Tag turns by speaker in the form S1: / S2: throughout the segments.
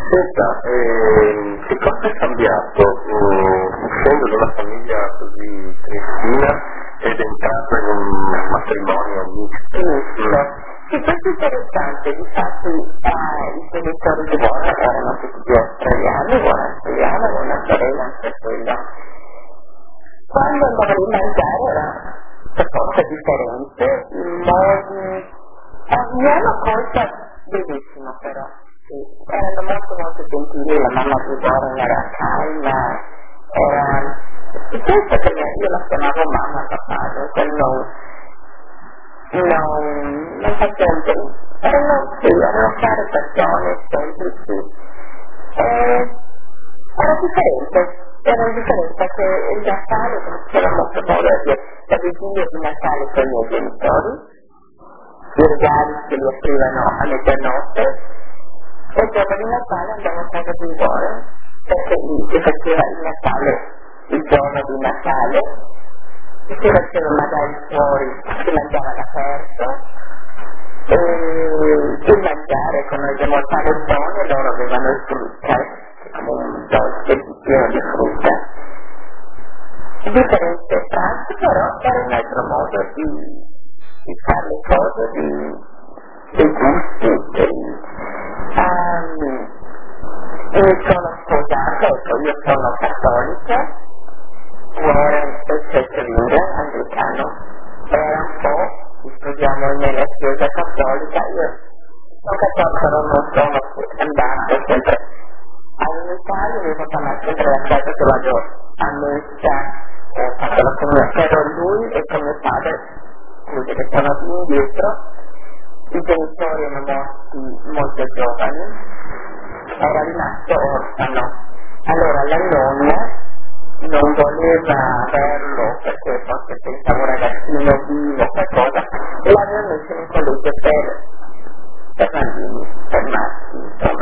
S1: Senta, che cosa è cambiato uscendo da una famiglia così crescina ed entrando in un matrimonio misto?
S2: Sì, questo è interessante, difatti i genitori di Buona erano tutti due australiani, Buona australiana, una sorella anche quella. Quando andavano a mangiare era per forza differente, mi hanno colta benissimo però, sì. Erano molto molto gentili, la mamma di Buona era calma, penso che io la chiamavo mamma papà, non facendo, erano care persone, semplici, era differente perché il Natale, come c'era molto modo la vigilia di Natale con i miei genitori, i regali che li offrivano a mezzanotte, e il giorno di Natale andavo a casa di Buona, perché lì si faceva il Natale, il giorno di Natale, si faceva magari fuori, si mangiava all'aperto, e il mangiare, come abbiamo il panettone, loro avevano il frutta, come un dolce pieno di frutta. Differente pranzo, però era un altro modo di fare le cose, dei gusti, mi sono sposata, ecco, io sono cattolica, Warren e Cecilia, anglicano, era un po', ci sposiamo nella chiesa cattolica, io sono cattolica, non sono andata sempre all'Italia, mi sono chiamata sempre la casa che vado a messa, ho fatto la comunione, però lui e con mio padre, scusi che sono indietro, i genitori erano morti molto giovani, era rimasto orfano, allora la nonna non voleva averlo perché forse pensavo un ragazzino vivo, qualcosa, e l'aveva messo in un collegio per bambini, per maschi, insomma.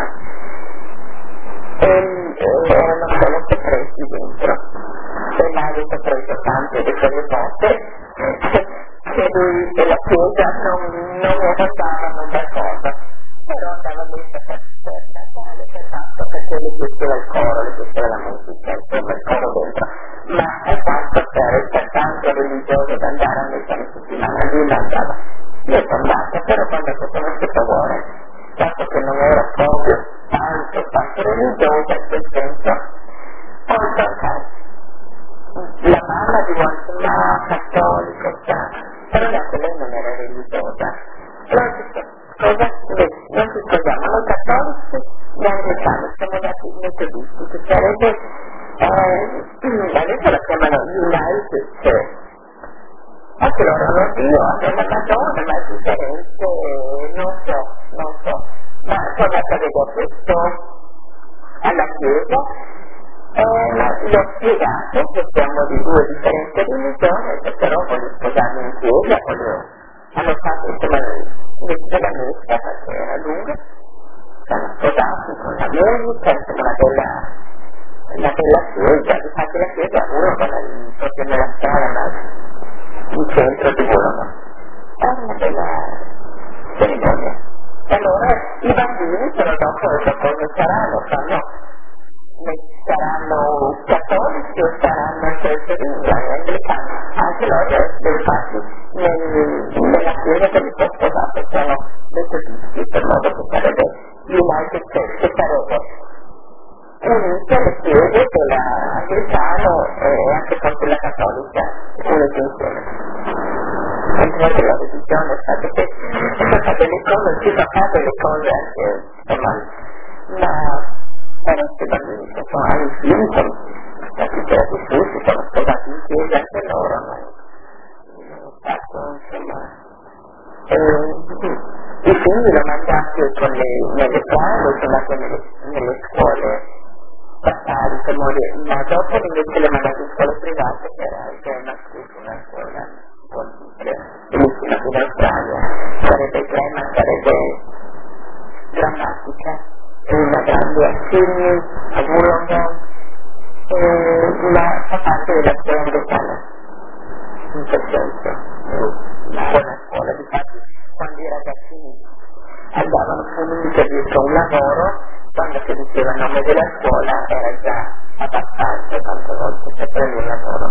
S2: Erano solo soppressi dentro, e l'aveva preso tante di quelle volte che lui e la chiesa non lo guardavano da cosa, però andava messa per Natale, per fatto, perché le piaceva il coro, le piaceva la musica, insomma il coro dentro, ma è fatto per tanto religioso da andare a messa in settimana, lui non andava. Io sono andata, però quando ho conosciuto Warren, dato che non era proprio tanto religiosa in quel senso, ho incontrato la mamma di Warren, ma cattolica, però anche lei non era religiosa. Cosa? Non ci sposiamo, noi cattolici e anglicani, siamo andati metodisti, che sarebbe, adesso la chiamano United Church. Anche loro hanno Dio, hanno la Madonna, ma è differente, non so, ma sono andata a vedere questo alla chiesa, gli ho spiegato che siamo di due differenti religioni, e però voglio sposarmi in chiesa, hanno fatto insomma la messa perché era lunga, si hanno sposati con la musica, insomma una bella chiesa, infatti la chiesa uno proprio nella strada, ma in centro di Bologna, è una bella cerimonia. E allora i bambini però dopo come saranno, saranno cattolici o saranno anglicani, anche loro infatti nella chiesa che mi sono sposato sono metodisti, per modo che sarebbe United Church, che sarebbe unite le chiese dell'anglicano e anche con quella cattolica, unite insieme. Entrate la religione, fate le cose, si fa fare le cose anche, insomma, ma questi bambini che sono ai figli, sono stati cresciuti, sono sposati in chiesa anche loro, ma fatto, insomma, i figli li ho mandati nelle scuole, sono andati nelle scuole statali, ma dopo invece le mandati in scuole private, che era una scuola bellissima qui in Australia, sarebbe drammatica, una grande assegni a Wollongong, ma fa parte della scuola anglicana, in quel senso, una buona scuola, difatti quando i ragazzini andavano finiti dietro un lavoro, quando si diceva il nome della scuola era già abbastanza, tante volte per prendere il lavoro.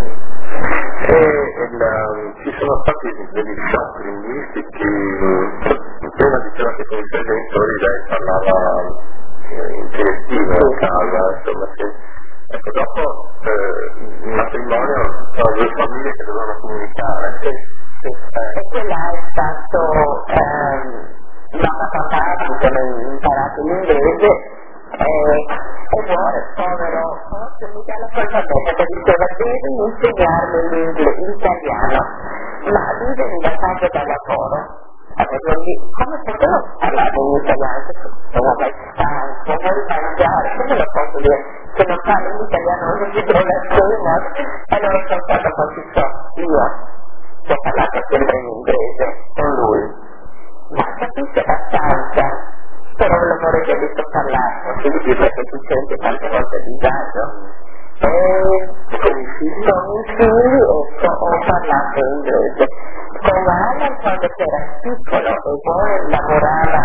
S1: Ci sono stati degli shock linguistici, prima diceva che con i suoi genitori lei parlava in direttivo a casa, insomma, ecco, dopo il matrimonio sono due famiglie che dovevano comunicare.
S2: E quella è stato mamma papà che hanno imparato l'inglese e vuole, povero, forse mi dà la colpa che diceva devi insegnarmi l'italiano, ma lui veniva tanto da lavoro. Come potevo parlare in italiano? Sono mai stanco, vuoi mangiare, come lo posso dire? Se non parlo in italiano non mi do la cena. Allora sono stata così io che ho parlato sempre in inglese con lui, ma capisce abbastanza, però non vorrei visto parlare, quindi perché ti senti tante volte a disagio. Con i figli ho parlato inglese. Con Alan quando era piccolo e poi lavorava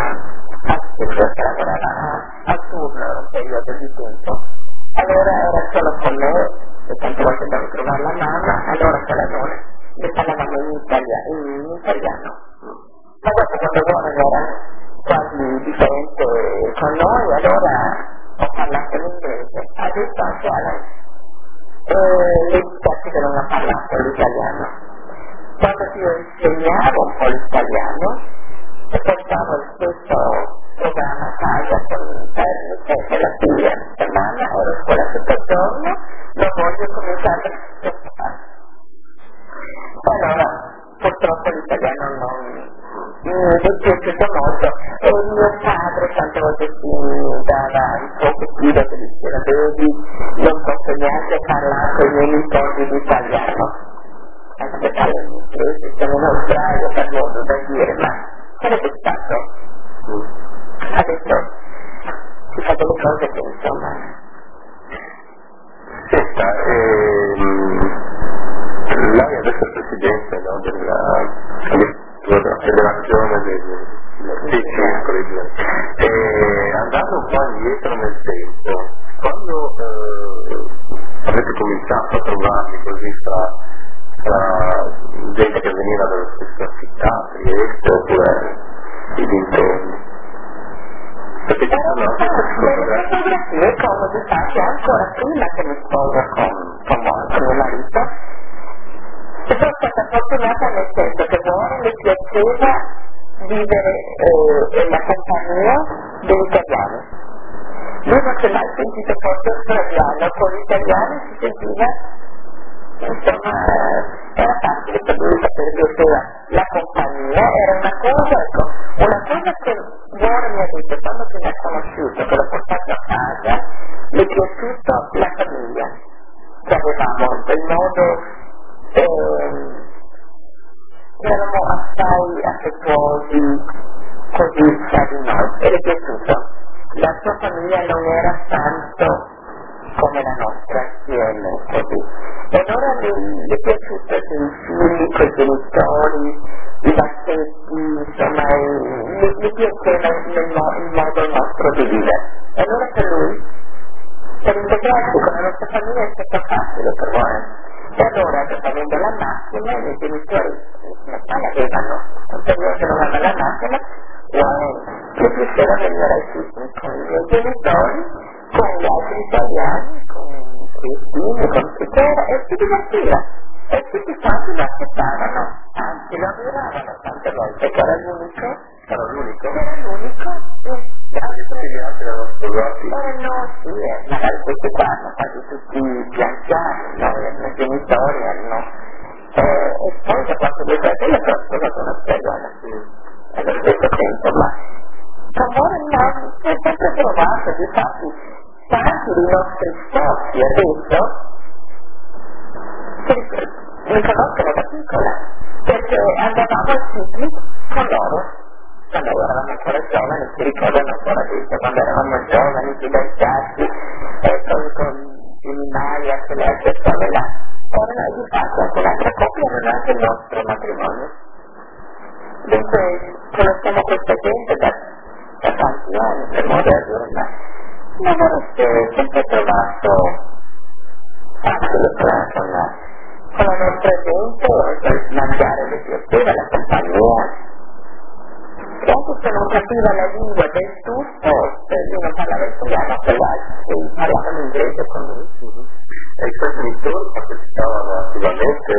S2: a turno un periodo di tempo, allora era solo con me e tante volte devo trovare la mamma, allora con la nonna ne parlavamo in italiano. Ma dopo quando Warren era quasi differente con noi, allora ho parlato in inglese. Adesso anche Alan le dispiace che non ha parlato l'italiano. Quando io insegnavo un po' l'italiano e portavo il stesso programma a casa con Termice e la figlia e mamma, ero a scuola tutto il giorno, lo voglio cominciare a studiare. Allora, purtroppo l'italiano non mi è piaciuto molto e mio padre tante volte mi dava il suo pochino che diceva vedi, non posso neanche parlare con i miei nipoti di italiano. Aspettare in inglese, siamo in Australia, per modo da dire, ma sarebbe stato. Adesso si fa delle cose che insomma.
S1: Senta, lei adesso è presidente, no, della federazione dei circoli, e andando un po' indietro nel tempo, quando avete cominciato a trovarvi così tra gente che veniva dalla stessa città, Trieste oppure i dintorni, perché ci sono anche
S2: le fotografie comode fatte ancora prima che mi sposo con mio marito, e sono stata fortunata nel senso che Warren le piaceva vivere nella compagnia degli italiani. Lui non si è mai sentito forse australiano, con gli italiani si sentiva, insomma, era facile per lui sapere che la compagnia era una cosa, ecco, una cosa che Warren mi ha detto quando si è conosciuto, che l'ho portato a casa, mi è piaciuta la famiglia che avevamo, in quel modo erano assai affettuosi così tra di noi e le è piaciuto. La sua famiglia non era tanto come la nostra assieme così, e allora le è piaciuto i figli, con i genitori, i bassetti, insomma le piaceva il modo nostro di vivere, e allora per lui per integrarsi con la nostra famiglia è stato facile per voi. E allora, avendo la macchina, i miei genitori non l'avevano, un periodo che non aveva la macchina, mi piaceva venire ai film con i miei genitori, con gli altri italiani, con i cristiani, con Pitera, e si divertiva. E tutti quanti lo accettavano, anzi lo ammiravano tante volte, che era l'unico.
S1: Era l'unico?
S2: Era l'unico,
S1: Perché tutti gli altri erano sposati?
S2: No, sì, magari questi qua hanno quasi tutti gli anziani, no? I miei genitori hanno. E poi da quanto mi fratello io sono sposato una australiana, allo stesso tempo, ma amore no, si è sempre trovato, difatti, tanti dei nostri sforzi adesso mi conoscono da piccola, perché andavamo al picnic con loro. Quando eravamo ancora giovani, si ricordano ancora adesso, quando eravamo giovani, fidanzati, e poi con Jimmy Maia, quelle altre persone là, erano di fatto anche un'altra coppia, erano anche il nostro matrimonio. Dunque, conosciamo questa gente da da tanti anni per modo di avere un lavoro sempre trovato facile con la nostra gente, per mangiare le piaceva, la compagnia. E anche se non capiva la lingua del tutto, io non parlavo italiano, quell'altro parlavano inglese con lui.
S1: E i suoi genitori partecipavano attivamente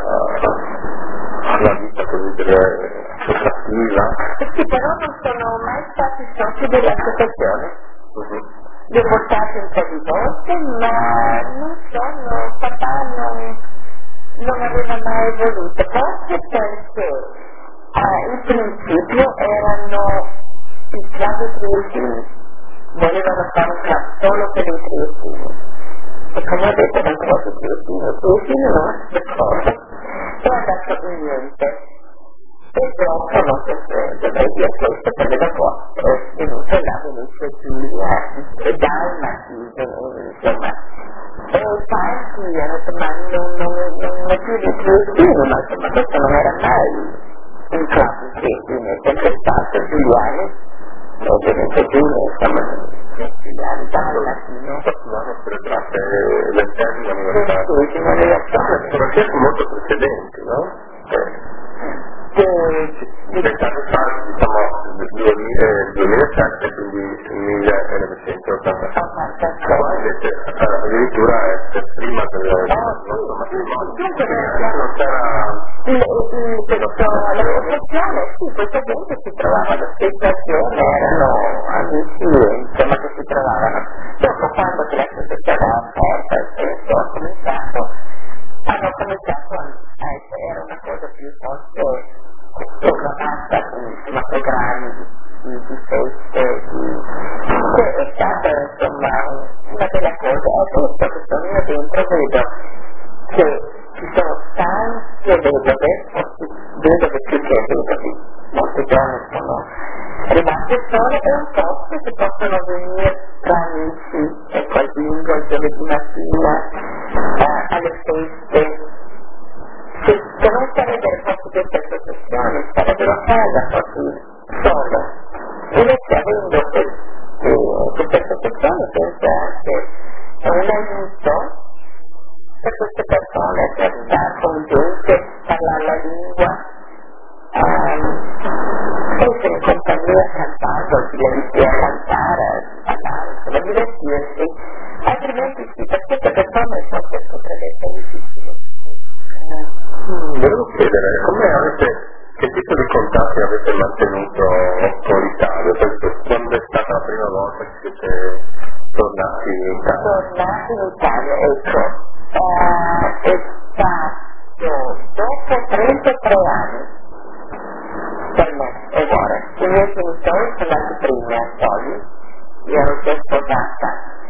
S1: alla vita così associativa?
S2: Sì, però non sono mai stati soci dell'associazione. Li ho portati un po' di volte, ma papà non aveva mai voluto, forse perché in principio erano i club triestini, volevano fare un club solo per i triestini. E come ho detto, non trovo i triestini non è d'accordo. E è andato in niente. E dopo non so se dovrei dire questo, perché dopo è venuto là, venuto Giulia e Dalmati, insomma. E tanti hanno detto, ma non è più di triestini, ma insomma questo non era mai un club di triestini, è sempre stato Giuliani, e ovviamente Giulia, insomma, Giuliani, Dalmati, no?
S1: Hanno celebrato l'ennesima anniversario, sono molto precedenti, no? Pensate a fare, diciamo, 2007, quindi 1984, addirittura è prima del nostro matrimonio. Non c'era...
S2: L'associazione, sì, questa gente si trovava allo stesso assieme, erano amici, insomma, che si trovavano. Dopo, quando l'associazione era aperta, hanno cominciato a essere, era una cosa più forte, programmata, insomma, programmi di feste, è stata, insomma, una bella cosa. E questo che sono io dentro vedo che ci sono tante vedove più che vedovi, molte donne sono rimaste sole e un posto che possono venire tra amici, ecco, al bingo, il giovedì mattina, alle feste, che non sarebbero posti queste associazioni, sarebbero a casa proprio solo. Invece avendo queste associazioni penso che è un aiuto per queste persone, per stare con gente, parlare la lingua, essere in compagnia cantando, divertirsi a cantare, a parlare, insomma, divertirsi, altrimenti sì, per queste persone forse potrebbe essere difficile.
S1: Volevo chiedere, che tipo di contatti avete mantenuto con l'Italia? Quando è stata la prima volta che siete tornati in Italia?
S2: Tornati in Italia, ecco. È stato dopo 33 anni per me, e ora. I miei genitori sono andati prima a Poli, io ero già sposata.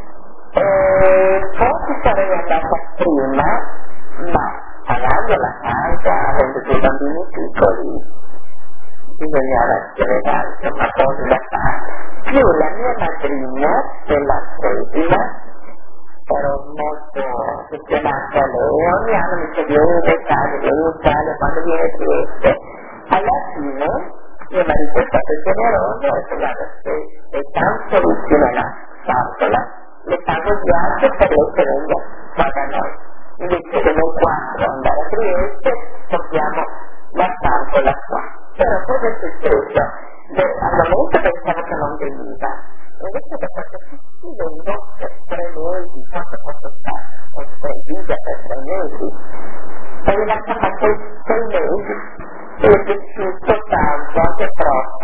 S2: Forse sarei andata prima, ma pagando la casa, avendo dei bambini piccoli, bisognava avere insomma cose da fare. Più la mia madrina, della tredima, ero molto affezionata a lei, ogni anno mi chiedeva Italia, quando viene Trieste. Alla fine mio marito è stato generoso e ha detto, guarda, se tanto vicino alla Santola, le pago il viaggio per lei che venga qua da noi. Invece che noi quattro andare a Trieste, portiamo la Santola qua. Però cosa è successo? Al momento pensavo che non veniva. Invece da questo si vengo per 3 mesi, quanto posso stare? Ho 3 vite per 3 mesi. È rimasta fatto 6 mesi. E è piaciuto tanto, anche troppo.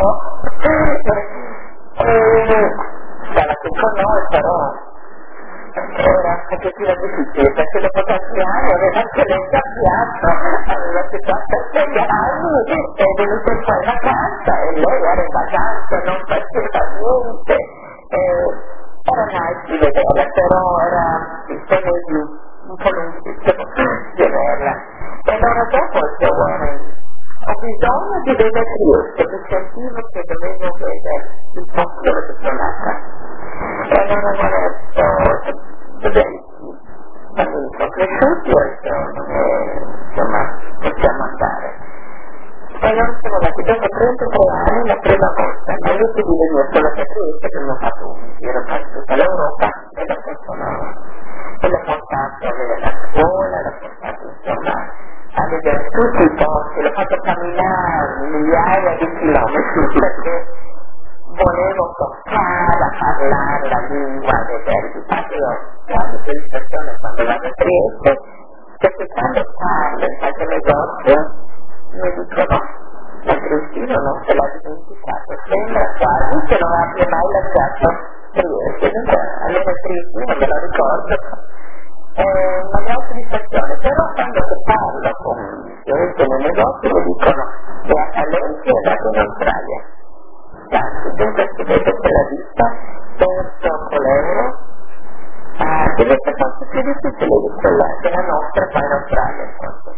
S2: Stava qui con noi, però era un pochettino difficile, perché dopo tanti anni aveva anche lei cambiato, aveva 76 anni, è venuta qua in vacanza e lei era in vacanza, non faceva niente. Era nice di vederla, però era un po' lunghissimo di vederla. E allora dopo ho bisogno di vedere Trieste, mi sentivo che dovevo vedere il posto dove sono nata. E allora ho detto, sono cresciuti e insomma possiamo andare. E allora siamo andati dopo 33 anni la prima volta, ma io ti dico io sono migliaia di chilometri perché volevo toccare a parlare la lingua dei verbi. Infatti io quando quelle quando vado a Trieste, perché quando parlo in qualche negozio mi dicono ma Cristina non se l'ha dimenticato, sembra quasi che non abbia mai lasciato Trieste, allora Cristina me lo ricordo. Una gran soddisfazione, però quando parlo con gente nel negozio mi dicono che a Valencia è andato in Australia. Dunque si vede che la vita penso con l'euro deve essere forse più difficile di quella della nostra qua in Australia forse.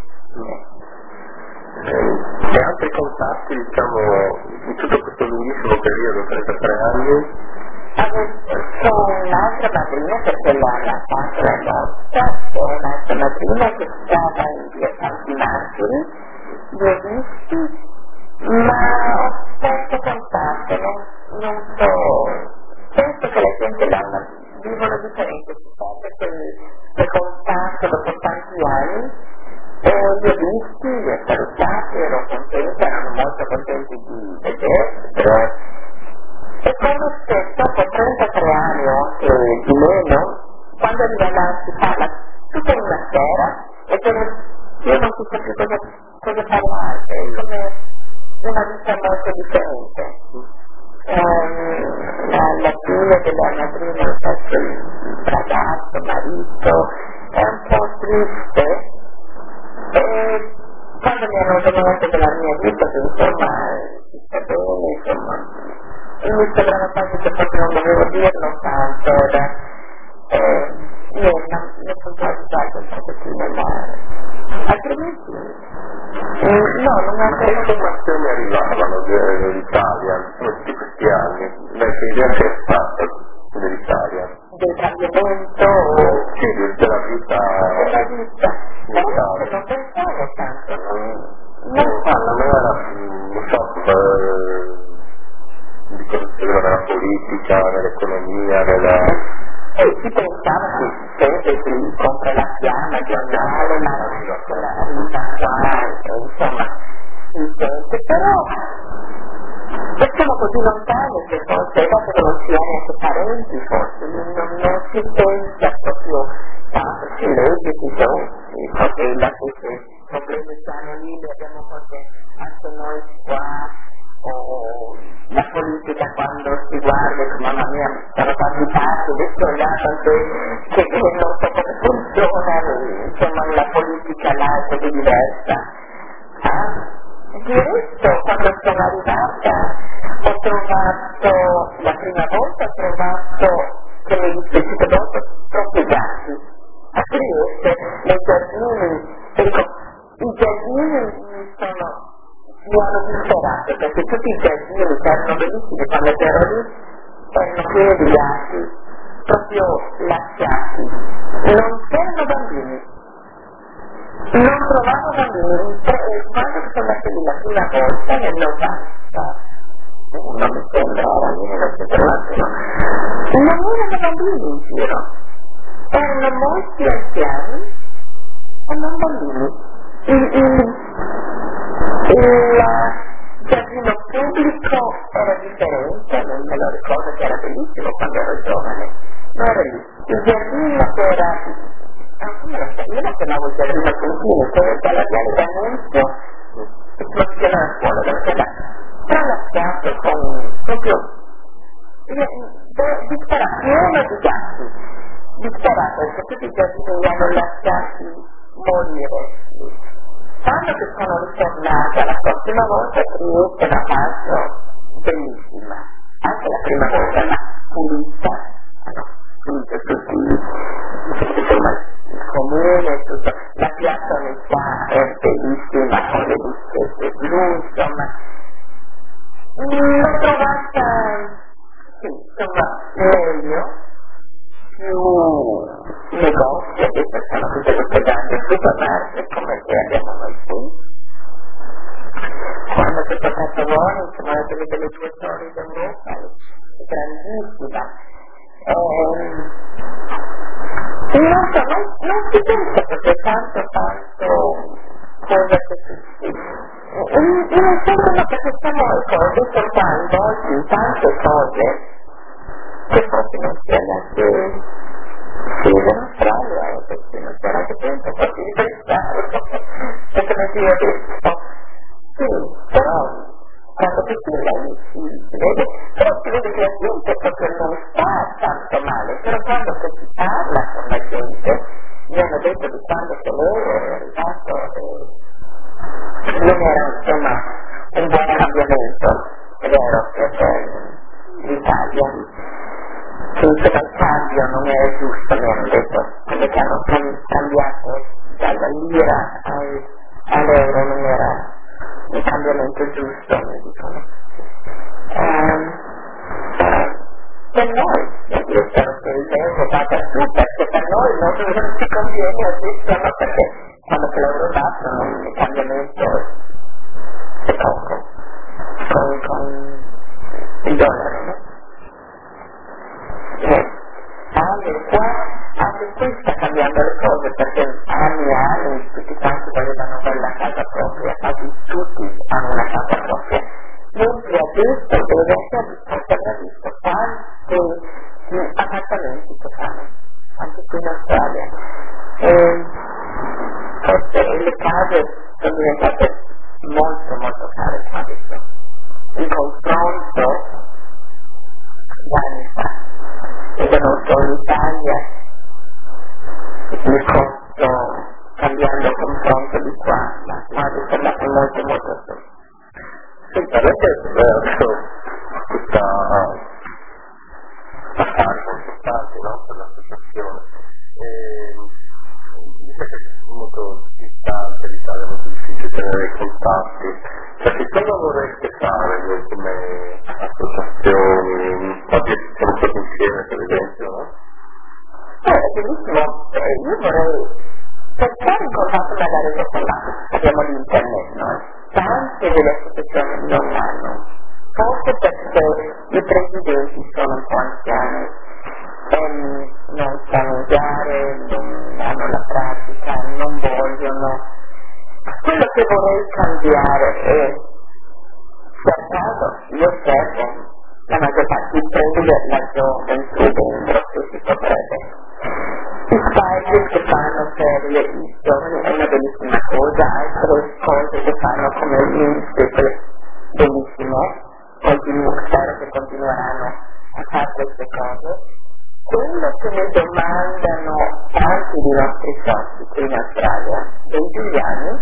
S1: E altri contatti diciamo in tutto questo lunghissimo periodo, 33 anni?
S2: C'è un'altra madrina perché la casa è morta, c'è un'altra madrina che stava in via Santi Martiri, li ho visti, ma ho perso contatto, non so, penso che la gente vivono differente, si perde quel contatto dopo tanti anni, e li ho visti, li ho salutati, ero contenta, erano molto contenti di vedersi, però e come se dopo 33 anni o anche di meno, quando si parla tutta in una sera e io non si sa più cosa parlare, è come una vita molto differente. La figlia della madrina ha fatto il ragazzo, marito, è un po' triste e quando mi hanno domandato della mia vita, che insomma si sta bene, insomma mi sembrava quasi che proprio non dovevo dirlo tanto, io mi sono quasi dato un pochettino, ma altrimenti no, non mi ha
S1: che informazioni arrivavano dall'Italia in tutti questi anni? Lei che idea che è stata dell'Italia?
S2: Del cambiamento
S1: sì, della vita
S2: però non pensavo tanto,
S1: non era un shock di considero nella politica, nell'economia,
S2: si pensava che sempre si compra la fiamma giornale, ma la vita qua, insomma, si sente, però siamo così lontani che forse dopo che non si è neanche parenti, forse non si pensa proprio tanto, si legge, si sono, forse i problemi stanno lì, li abbiamo forse anche noi qua, o la politica quando si guarda, mamma mia, sono tanti passi, adesso è là che non so come funziona, insomma la politica là è così diversa. Di resto, quando sono arrivata, ho trovato, la prima volta ho trovato, che mi è dispiaciuto dopo, troppi gatti. A Trieste, nei giardini, i giardini mi hanno disperato perché tutti i giardini erano bellissimi quando ero lì, erano pieni di gatti, proprio lasciati. Non c'erano bambini, non trovavo bambini. Quando sono andata lì la prima volta nel 90, non mi sembra, era 1991, non erano bambini in giro, erano molti anziani e non bambini. Il giardino pubblico era differente, me lo ricordo che era bellissimo quando ero giovane, non era lì. Il giardino era, io lo chiamavo il giardino Contini, che era dalla Viale d'Annunzio, esplosione alla scuola, dove c'era tralasciato con proprio disperato, pieno di gatti, disperato, perché tutti i giardini li hanno lasciati morire. Quando che sono ritornata la prossima volta a Trieste la faccio bellissima, anche la prima volta ma pulita, pulita tutti, insomma il comune, tutto, la piazza Unità è bellissima con le lucette blu, insomma, l'ho trovata, sì, insomma, meglio, più negozi, adesso sono tutte queste grandi supermarket come che abbiamo noi qui. Quando tutto fatto buono, insomma, delle due torri d'Europa, grandissima. Non so, non si pensa perché tanto cosa che si mi sembrano perché siamo riportando in tante cose che forse non sia neanche in Australia e perché non c'era anche tempo forse di pensare e come ti ho detto sì, però quando ti si vede, però si vede che la gente proprio non sta tanto male, però quando si parla con la gente mi hanno detto di quando che lei è arrivato non era insomma un buon cambiamento, è vero, per l'Italia, che insomma il cambio non era giusto, mi hanno detto, come che hanno cambiato dalla lira all'euro, non era un cambiamento giusto, mi dicono. Per noi, io spero che il euro vada su, perché per noi non ci conviene adesso, ma perché quando che l'euro va sono un cambiamento è poco con il dollaro, no? Anche qui sta cambiando le cose perché anni e anni tutti quanti volevano quella casa propria, quasi tutti hanno una casa propria. Mentre adesso deve essere visto quanti appartamenti che fanno, anche qui in Australia. Forse le case sono diventate molto care adesso, in confronto da anni fa. Io venuto in Italia, il costo cambiando il confronto di qua, ma adesso è andato molto su.
S1: Sì, avete questa affari importante, no? Per l'associazione. Dice che è molto distante l'Italia, è molto difficile tenere i contatti. Cioè, che cosa vorreste fare voi come associazioni? Oggi siamo stati insieme, per esempio, no?
S2: Benissimo, io vorrei cercare in contatto magari con abbiamo l'internet, noi. Tante delle associazioni non hanno, forse perché i presidenti sono un po' anziani e non sanno usare, non hanno la pratica, non vogliono. Quello che vorrei cambiare è, per caso, io cerco la maggior parte di prendere la gioventù dentro che si potrebbe. I spike che fanno per i giovani è una bellissima cosa, altre cose che fanno come l'Institute, bellissime, spero che continueranno a fare queste cose. Quello che mi domandano tanti dei nostri soci qui in Australia, dei giuliani,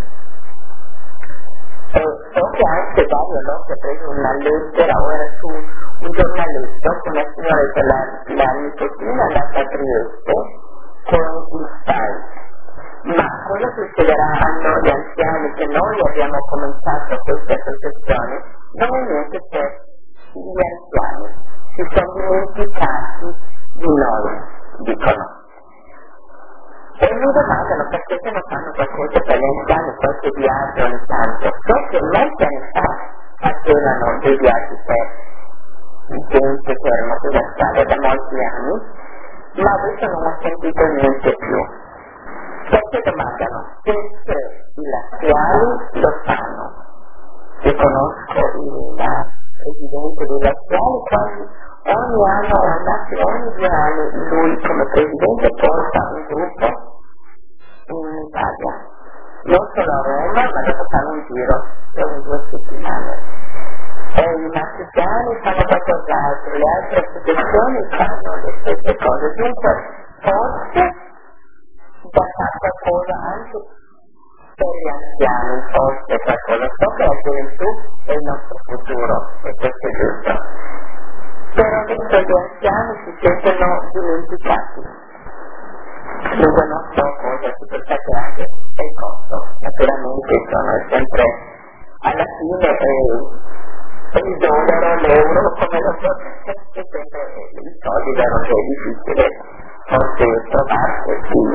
S2: e so che anche Dario Locke ha preso una lettera, o era su un giornaletto, con la signora la nipotina andata a Trieste, con il site. Ma quello che chiederanno gli anziani che noi abbiamo cominciato queste associazioni non è niente per gli anziani, si sono dimenticati di noi, dicono. E mi domandano perché se non fanno qualcosa per gli anziani, qualche viaggio ogni tanto. So che molti anni fa facevano dei viaggi per gente che erano qui da strada da molti anni, ma adesso non ho sentito niente più. Perché domandano? Perché i laziali lo fanno. Io conosco il presidente dei laziali, quasi ogni anno, ogni 2 anni, lui come presidente porta un gruppo in Italia. Non solo a Roma, ma dopo fanno un giro per 2 settimane. E i marchigiani fanno qualcos'altro, le altre associazioni fanno le stesse cose. Dunque, forse da fare qualcosa anche per gli anziani, forse qualcosa. So che la gioventù è il nostro futuro, e questo è giusto. Però adesso gli anziani si sentono dimenticati. Dunque non so cosa si può fare anche il costo. Naturalmente sono sempre alla fine il dollaro, l'euro, come lo so, è sempre i soldi, vero che è difficile forse trovarsi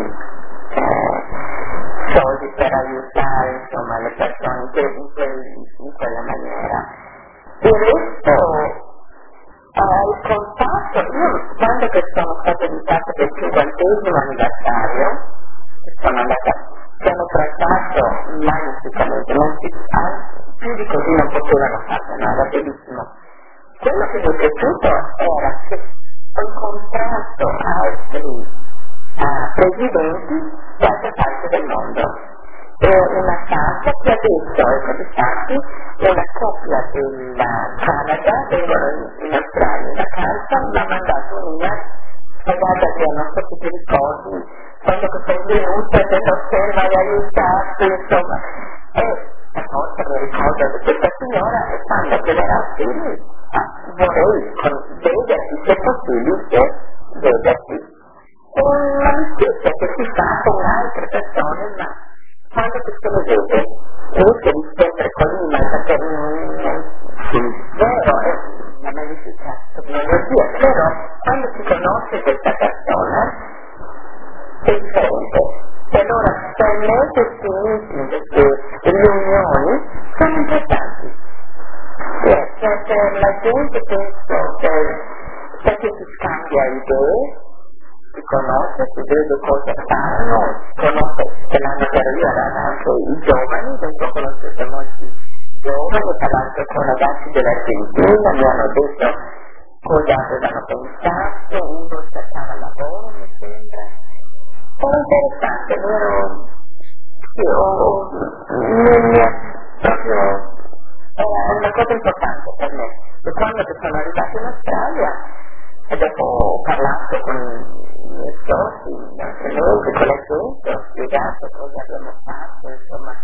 S2: soldi per aiutare insomma le persone in quella maniera. Il resto il contatto, io quando che sono stata invitata per il 50° anniversario, sono trattato magnificamente, più di così non potevano fare, no, era bellissimo. Quello che mi è piaciuto era che ho incontrato altri presidenti da altre parti del mondo. E una casa che adesso, difatti, una coppia della Canada, vengono in Australia in vacanza, mi ha mandato una ragazza che non so se ti ricordi, quando che sei venuta, che ti osserva e aiutato, insomma. E a volte mi ricordo di questa signora e quando chiederà figli, vorrei vederti, se possibile, vederti. Un'amicizia che si fa con altre persone, ma quando ti se ne vede, inizia di sempre così, ma perché vero, è una magnifica tecnologia, però quando si conosce questa persona è differente. E allora per me questi meeting, queste riunioni sono importanti. Per la gente penso, perché si scambia idee, si conosce, si vede cosa fanno, si conosce che l'anno per io erano anche i giovani, dunque ho conosciuto molti giovani, ho parlato con ragazzi dell'Argentina, mi hanno detto cosa avevano pensato, uno cercava lavoro mi sembra. Era interessante, era una cosa importante per me. E quando sono arrivata in Australia, e dopo ho parlato con i miei soci, anche lei, con la gente, ho spiegato cosa abbiamo fatto, insomma.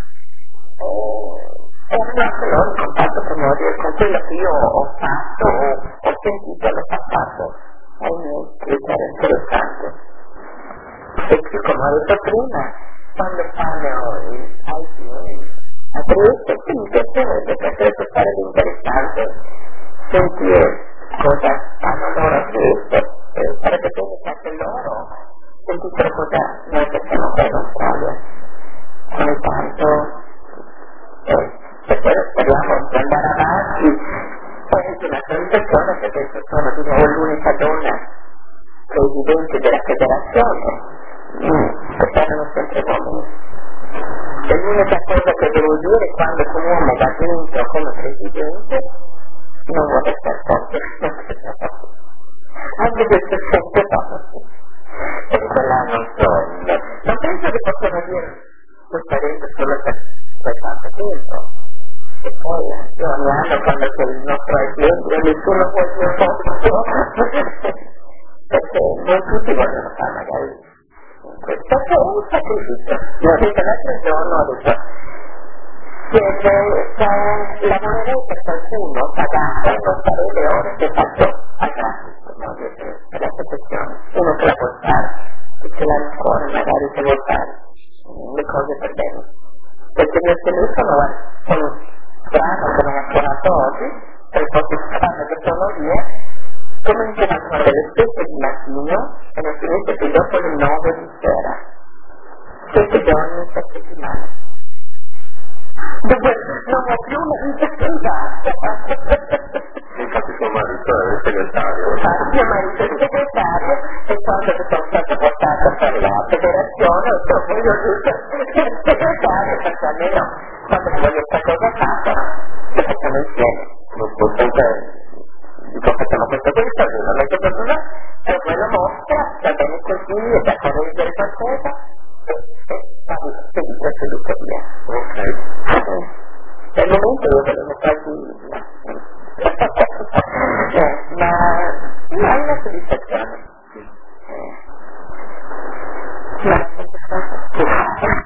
S2: E anche loro in contatto con quello che io ho fatto, ho sentito l'ho passato ai miei criteri interessanti. E più come ho detto prima, quando fanno ai film, a Trieste, mi piacerebbe, potrebbe fare l'interessante, sentire cosa fanno loro a Trieste, sarebbe bene che anche loro sentissero cosa noi facciamo qua in Australia. Ogni tanto, speriamo di andare avanti, poi anche una presentazione, perché sono di nuovo l'unica donna presidente della federazione, erano sempre uomini. E l'unica cosa che devo dire quando un uomo va dentro come presidente non vuole stare poco, anche questo sempre poco. E quella non penso che possano dire questa rete solo per tanto tempo. E poi ogni anno quando c'è il nostro esempio nessuno vuole dire poco, perché non tutti vogliono fare magari questo è un sacrificio. Io ho detto l'altro giorno, ho detto se lavorerei per qualcuno pagato non farei le ore che faccio a gratis, per la protezione. Uno che la può fare, che ce l'ha in cuore magari che vuol fare le cose per bene. Perché il mio telefono è un strano che non ho suonato oggi, per il poco strano che sono via, cominciano a fare le stesse di mattino e non finisce più dopo le 9 di sera. 7 giorni, 7 settimane. Non ho più una vita privata.
S1: Infatti suo marito è il segretario.
S2: Mio marito è il segretario e quando sono stata portata per la federazione ho detto io giusto il segretario perché almeno quando voglio questa cosa fatta lo facciamo insieme.
S1: Non può sempre dico facciamo questa cosa, non è che cosa,
S2: e poi la mostra, va bene così, è da correggere qualcosa e vado felice seduta via.
S1: Ok.
S2: Per il momento io volevo quasi ma è una soddisfazione. Ma